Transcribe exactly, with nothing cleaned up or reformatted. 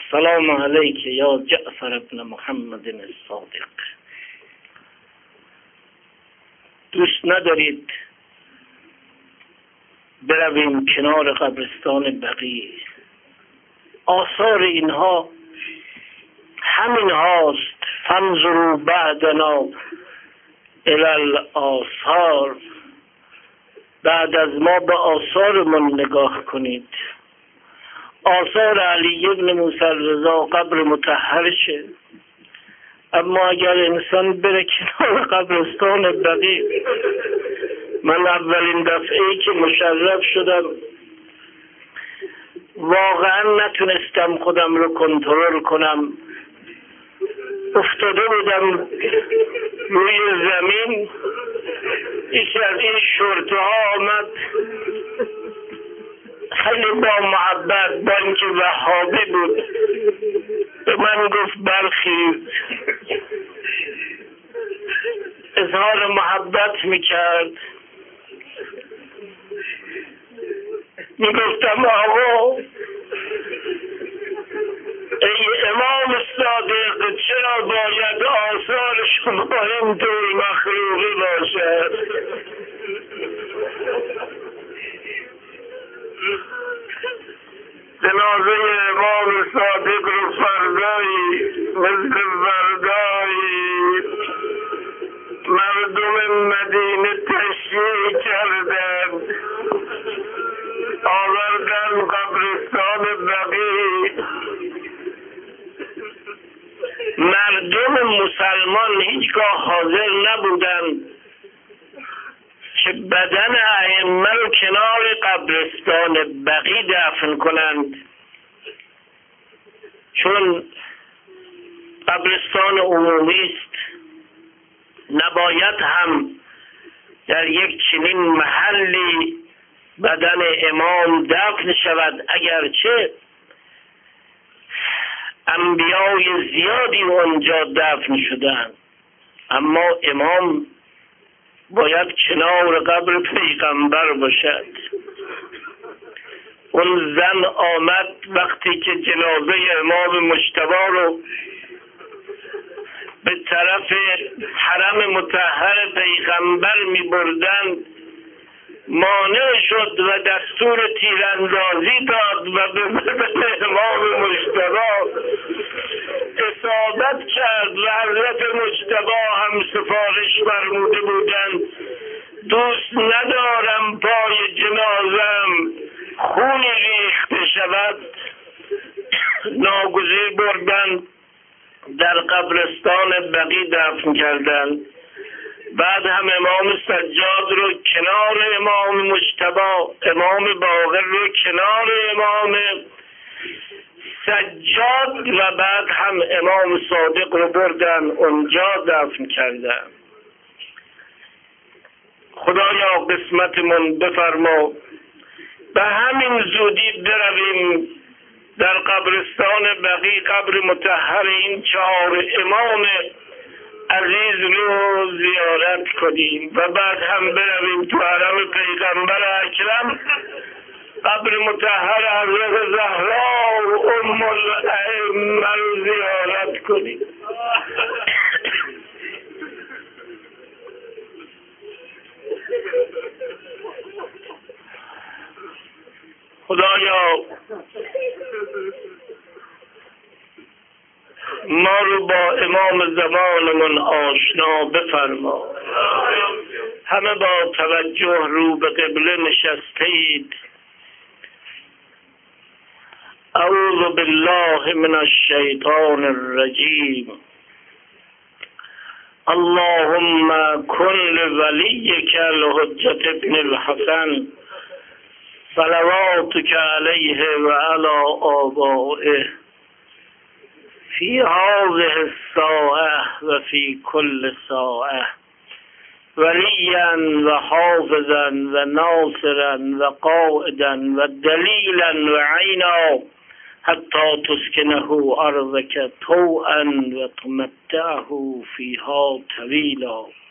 السلام علیک یا جعفر ابن محمد الصادق. دوست ندارید برویم کنار قبرستان بقیع؟ آثار اینها همین هاست. فانظروا بعدنا الی الاثار. بعد از ما به آثارمون نگاه کنید. آثار علی ابن موسی الرضا قبر مطهرشه، اما اگر انسان بره کنار قبرستان بقیع، من اولین دفعه‌ای که مشرف شدم واقعا نتونستم خودم رو کنترل کنم. افتاده بودم روی زمین، یکی از این شرطه ها آمد خیلی با محبت، با اینکه وهابی بود، به من گفت برخیز. اظهار محبت میکرد. میگفتم آقا ای امام صادق، چرا باید آثار شما اینطور مخلوقی باشد؟ جنازه امام صادق رو فردایی مثل فردایی مردم مدینه تشییع کردن، آوردن قبرستان بقیع. مردم مسلمان هیچگاه حاضر نبودن که بدن ائمه رو کنار قبرستان بقیع دفن کنند، چون قبرستان عمومی است. نباید هم در یک چنین محلی بدن امام دفن شود، اگرچه انبیای زیادی اونجا دفن شدند، اما امام باید کنار قبر پیغمبر باشد. اون زن آمد وقتی که جنازه امام مجتبی رو به طرف حرم مطهر پیغمبر می بردند، مانع شد و دستور تیراندازی داد و به بدن امام مجتبی اصابت کرد و حضرت مجتبی هم سفارش فرموده بودند دوست ندارم پای جنازم خونی ریخته شود. ناگزیر بردند در قبرستان بقیع دفن کردند. بعد هم امام سجاد رو کنار امام مجتبی، امام باقر رو کنار امام سجاد و بعد هم امام صادق رو بردن اونجا دفن کردن. خدایا قسمتمون بفرما به همین زودی برویم در قبرستان بقیع، قبر مطهر این چهار امام عزیز رو زیارت کنیم و بعد هم برویم تو حرم پیغمبر اکرم، قبر مطهر حضرت زهرا و ام الائمه رو زیارت کنیم. خدایا ما رو با امام زمانمون آشنا بفرما. همه با توجه رو به قبله نشسته اید. اعوذ بالله من الشیطان الرجیم. اللهم کن لولیک الحجة ابن الحسن صلواتک علیه و علی آبائه فی هذه الساعة و فی کل ساعة ولیا و حافظا و ناصرا و قائدا و دلیلا و عینا حتی تسکنه ارضک طوعا و تمتعه فیها طویلا.